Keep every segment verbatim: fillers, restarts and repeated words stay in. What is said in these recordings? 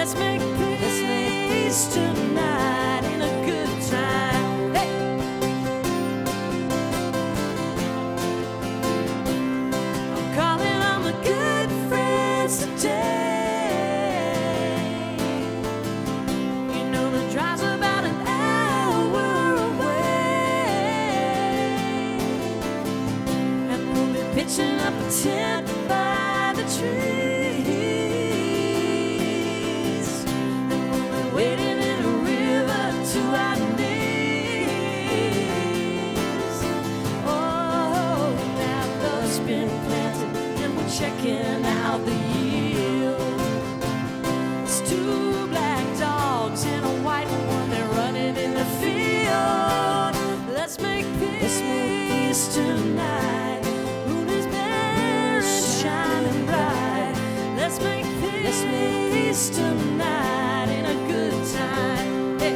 Let's make peace tonight in a good time. Hey! I'm calling on the good friends today. You know the drive's about an hour away, and we'll be pitching up a tent by the tree. Waiting in a river to our knees. Oh, now love's been planted and we're checking out the yield. It's two black dogs and a white one, they're running in the field. Let's make peace tonight. Moon is bare and shining bright. Let's make peace tonight in a good time. Hey.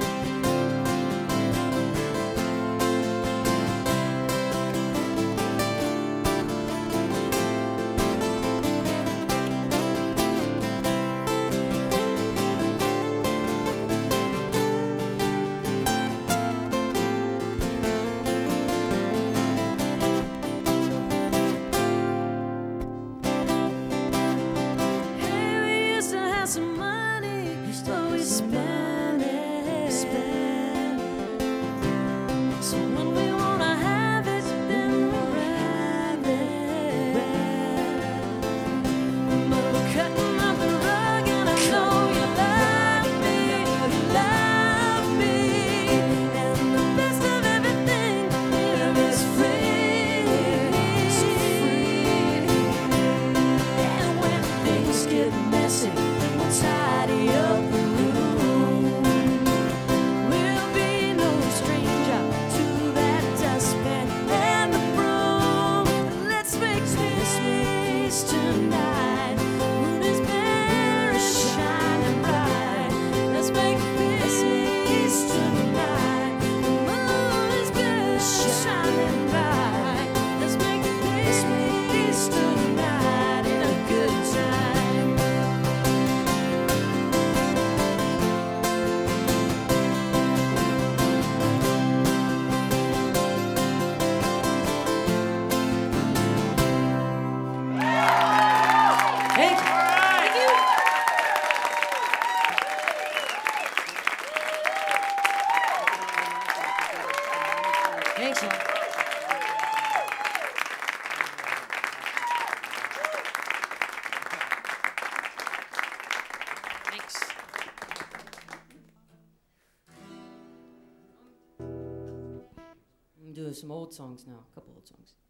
Hey, we used to have some money, but we spend it, spend. So when we wanna have it, then we grab it. But we're cutting off the rug, and I know you love me, you love me. And the best of everything here is free, so free. And when things get messy, we'll tidy up the room. We'll be no stranger to that dustpan and the broom. Let's make peace tonight. Moon is bare and shining bright. Let's make peace tonight. The moon is bare and shining bright. Let's make peace tonight in a good time. Thank you. Thank you. Thanks, man. Thanks. I'm gonna do some old songs now, a couple old songs.